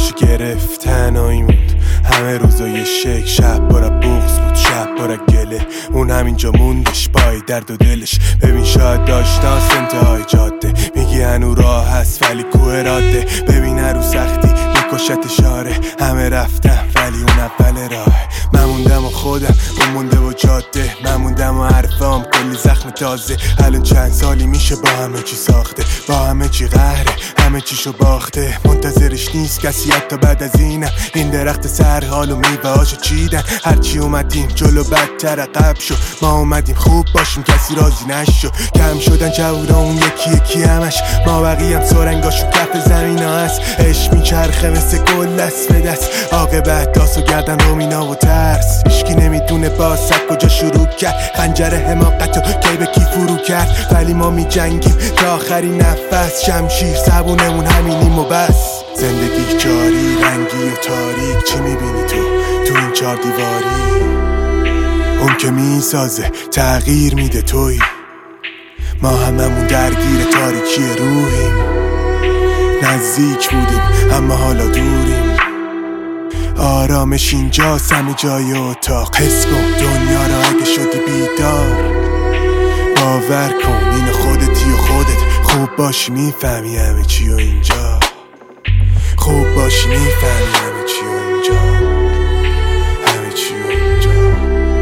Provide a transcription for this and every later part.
جلوشو گرفت تنهایی موند. همه روزای شک، شب بارا بغض بود، شب بارا گله. اون همینجا موندش پای درد و دلش. ببین شاید داشتاست انتهای جاده، میگی هنو راه هست ولی کوه راده. ببین هر رو سختی میکشت اشاره، همه رفتم ولی اون اول راه. من موندم و خودم، اون مونده و جاده. من موندم و حرفام کلی زخم تازه. الان چند سالی میشه با همه چی ساخته، با همه چی قهره، همه چیشو باخته. منتظرش نیست کسی حتی بعد از اینم. این درخت سر حال و میوه‌هاشو چیدن. هرچی اومدیم جلو بدتر عقب شو. ما اومدیم خوب باشیم کسی راضی نشو. کم شدن جوونا اون یکی یکی همش. ما بقیه سرنگاشو کف زمین ها هست. عشق میچرخه مثل گل دست به دست. عاقبت داس و گردن رومینا و ترس. هیچکی نمیدونه باز کجا شروع کرد. خنجر حماقتو کی به کی فرو کرد. ولی ما میجنگیم تا آخرین نفس. شمشیر زبونمون همینیم و بس. زندگی جاری رنگی و تاریک. چی میبینی تو این چار دیواری؟ اون که میسازه تغییر میده توی. ما هممون درگیر تاریکی روحیم. نزدیک بودیم اما حالا دوریم. آرامش اینجاست همه جای اتاق. حس کن دنیا را اگه شدی بیدار. باور کن این خودتی و خودت. خوب باشی میفهمی همه چی و اینجا. خوب باشی میفهمی همه چی و اینجا. همه چی و اینجا.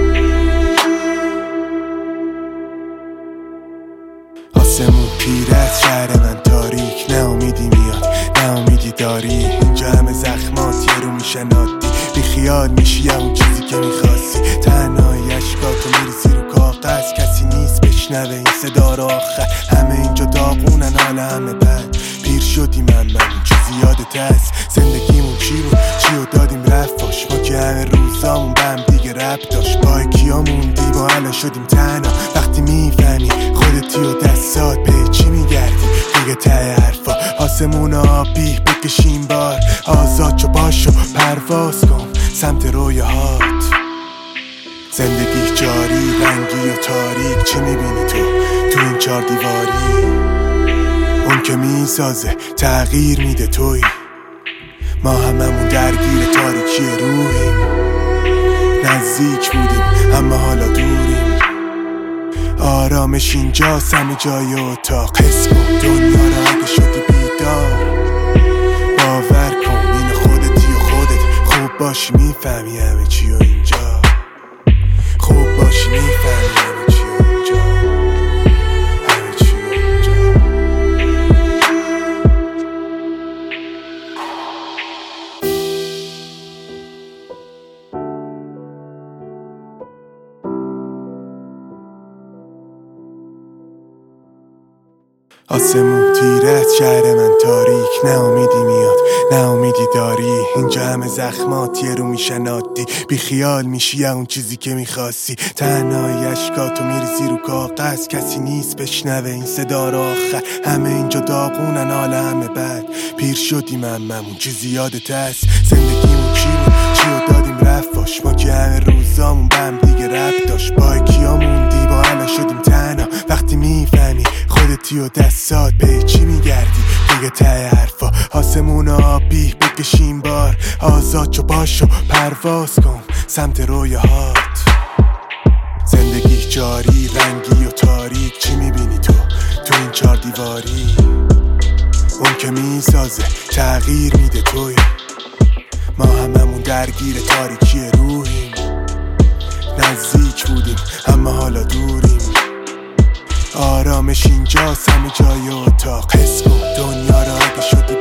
آسمون پیره از شهر من تاریک. نه امیدی میاد نه امیدی داری. اینجا همه زخمات یه رو میشن عادی. بی خیال میشی اون چیزی که میخواستی. تنهایی اشکاتو میریزی رو کاغذ. کسی نیست بشنوه این صدا رو آخر. همه اینجا داغونن حال همه بد. پیر شدیم من چیزی یادت هست. زندگیمون چی بود چیو دادیم رفاش. ما که همه روزامون به هم دیگه رب داشت. با کیا موندیم و الان شدیم تنها. وقتی میفهمی خودتی و دستات به چی میگردی دیگه ته حرفا. آسمون آبی بکشیم بار. آزاد چو باشو پرواز کن سمت رویاهات. زندگی جاری رنگی و تاریک. چی میبینی تو این چار دیواری؟ اون که میسازه تغییر میده توی. ما هممون درگیر تاریکی روحیم. نزدیک بودیم اما حالا دوریم. آرامش اینجاست همه جای اتاق. حس کن دنیا را اگه شدی بیدار. باور کن این خودتی و خودت. خوب باشی میفهمی همه چی و اینجا. خوب باشی میفهمی همه چی و اینجا. همه چی و اینجا. آسمون تیره از شهر من تاریک. نه امیدی میاد نه امیدی داری. اینجا همه زخمات یه رو میشن عادی. بی خیال میشی اون چیزی که میخواستی. تنهایی اشکاتو میریزی رو کاغذ. کسی نیست بشنوه این صدا رو آخر. همه اینجا داغونن حال همه بد. پیر شدیم هممون چیزی یادت هست. زندگیمون چی بود چیو دادیم رفاش. ما که همه روزامون به هم دیگه رب داشت. با کیا موندی با الان شدیم تنها. وقتی میفهمی خودتی و دستات به چی میگردی دیگه ته حرفا. آسمون آبی بکشیم بار. آزاد چو باشو پرواز کن سمت رویاهات. زندگی جاری رنگی و تاریک. چی میبینی تو این چار دیواری؟ اون که میسازه تغییر میده توی. ما هممون درگیر تاریکی روحیم. نزدیک بودیم اما حالا دوریم. آرامش اینجاست همه جای اتاق. حس کن دنیا را اگه شدی